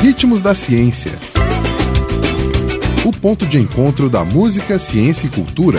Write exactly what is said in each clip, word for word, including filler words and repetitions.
Ritmos da Ciência. O ponto de encontro da música, ciência e cultura.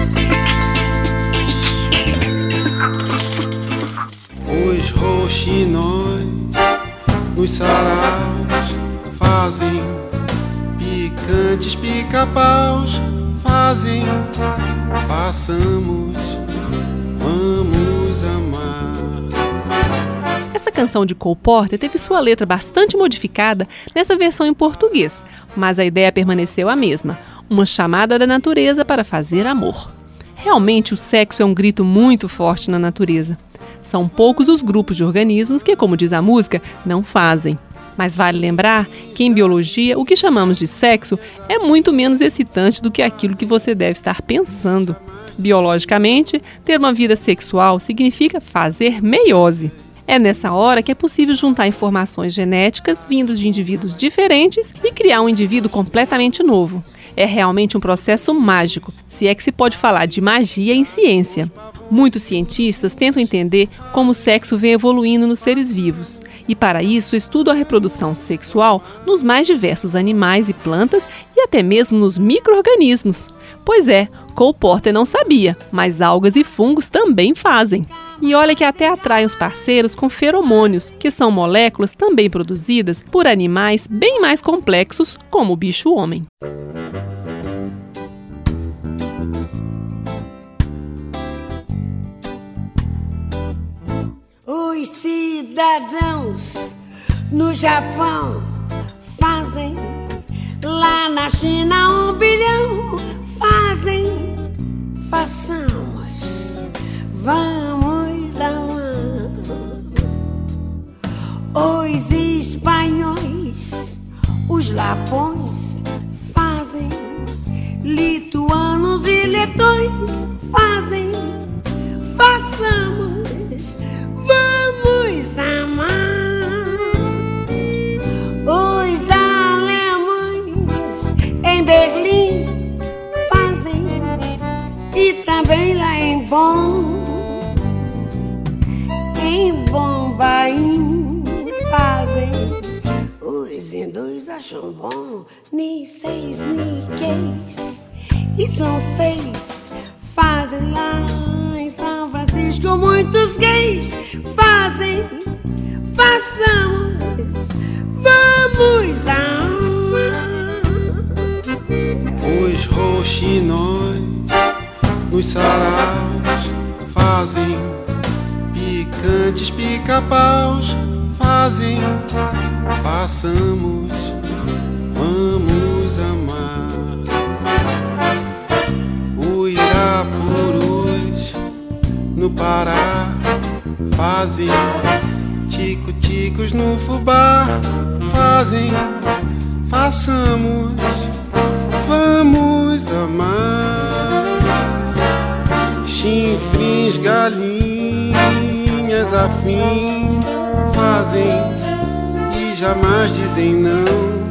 Os roxinóis nos saraus fazem, picantes pica-paus fazem, façamos, vamos amar. Essa canção de Cole Porter teve sua letra bastante modificada nessa versão em português, mas a ideia permaneceu a mesma, uma chamada da natureza para fazer amor. Realmente o sexo é um grito muito forte na natureza. São poucos os grupos de organismos que, como diz a música, não fazem. Mas vale lembrar que em biologia o que chamamos de sexo é muito menos excitante do que aquilo que você deve estar pensando. Biologicamente, ter uma vida sexual significa fazer meiose. É nessa hora que é possível juntar informações genéticas vindas de indivíduos diferentes e criar um indivíduo completamente novo. É realmente um processo mágico, se é que se pode falar de magia em ciência. Muitos cientistas tentam entender como o sexo vem evoluindo nos seres vivos. E para isso estudam a reprodução sexual nos mais diversos animais e plantas e até mesmo nos micro-organismos. Pois é, Cole Porter não sabia, mas algas e fungos também fazem. E olha que até atraem os parceiros com feromônios, que são moléculas também produzidas por animais bem mais complexos, como o bicho-homem. Os cidadãos no Japão fazem, lá na China um bilhão fazem, façamos, vamos amar. Os espanhóis, os lapões fazem, lituanos e letões fazem, façamos, vamos amar. Os alemães em Berlim fazem, e também lá em Bonn, em Bombaim fazem. Os hindus acham bom, ni seis, ni queis, e são seis, fazem lá em São Francisco. Muitos gays fazem, façamos, vamos amar. Os roxinóis nos saraus fazem, picantes pica-paus fazem, façamos, vamos amar. O irapurus no Pará fazem, tico-ticos no fubá fazem, façamos, vamos amar. Chinfrins, galinhas afim fazem e jamais dizem não.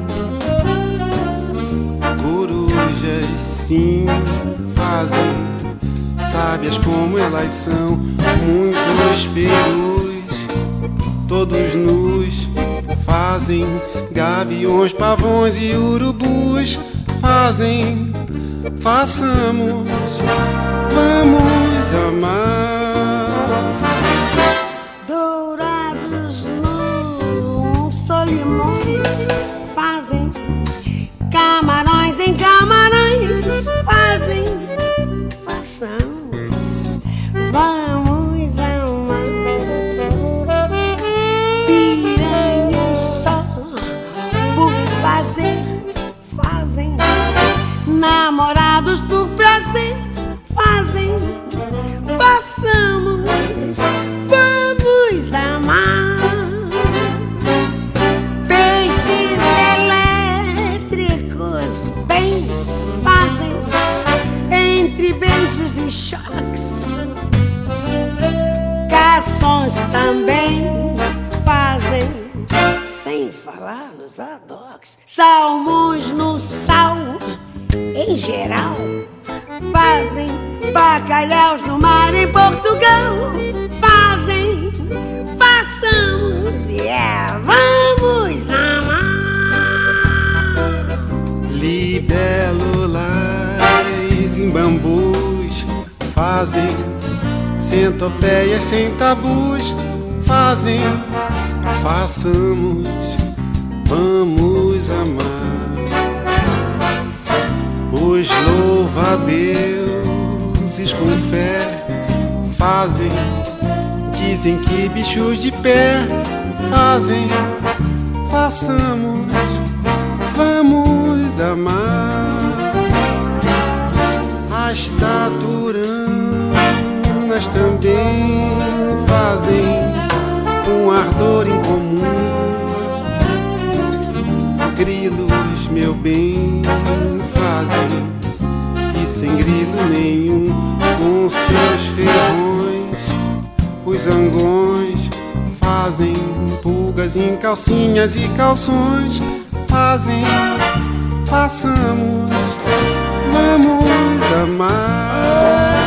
Corujas sim fazem, sábias como elas são. Muitos perus, todos nus, fazem. Gaviões, pavões e urubus fazem, façamos, vamos amar. Dourados no Solimões fazem, camarões em Camarões fazem, façamos, vamos amar. Piranhas só por fazer fazem, namorados por prazer fazem, façamos, vamos amar. Peixes elétricos bem fazem, entre beijos e choques. Garçons também fazem, sem falar nos adoques. Salmões no sal, em geral, fazem. Bacalhaus no mar em Portugal fazem, façamos, yeah, vamos amar. fazem centopeias sem tabus, fazem, façamos, vamos amar. Os louva-a-deuses com fé fazem, dizem que bichos de pé fazem, façamos, vamos amar. As taturanas também fazem um ardor em comum. Grilos, meu bem, fazem, e sem grilo nenhum, com seus ferrões, os zangões fazem pulgas em calcinhas e calções, fazem, façamos, vamos amar.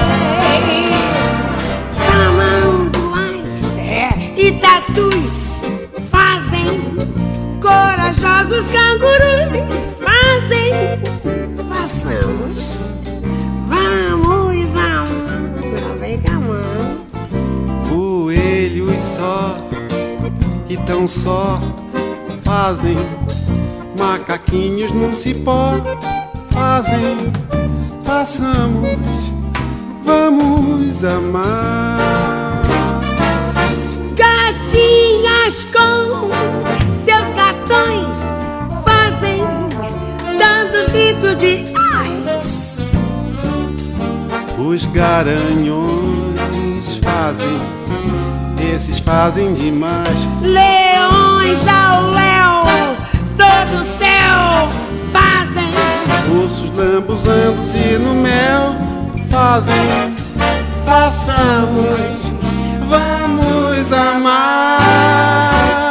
Tamanduás é, e tatus fazem, corajosos cangurus fazem, façamos, vamos amar. Vem com a mão. Coelhos só, e tão só fazem, macaquinhos num cipó fazem, façamos, vamos amar. Gatinhas com seus gatões fazem, dando os gritos de ais. Os garanhões fazem, esses fazem demais. Leões ao léu, sob o céu fazem, Ursos lambuzando-se no mel fazem, façamos, vamos amar.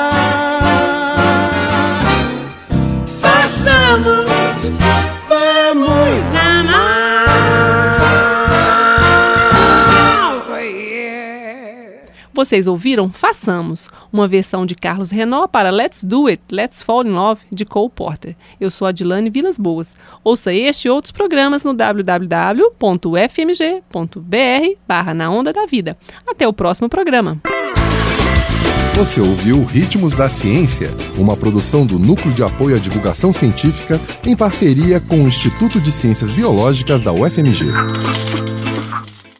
façamos, vamos amar. Vocês ouviram Façamos, uma versão de Carlos Renaud para Let's Do It, Let's Fall in Love, de Cole Porter. Eu sou a Adilane Vilas Boas. Ouça este e outros programas no w w w ponto f m g ponto b r barra na onda da vida. Até o próximo programa. Você ouviu Ritmos da Ciência, uma produção do Núcleo de Apoio à Divulgação Científica em parceria com o Instituto de Ciências Biológicas da U F M G.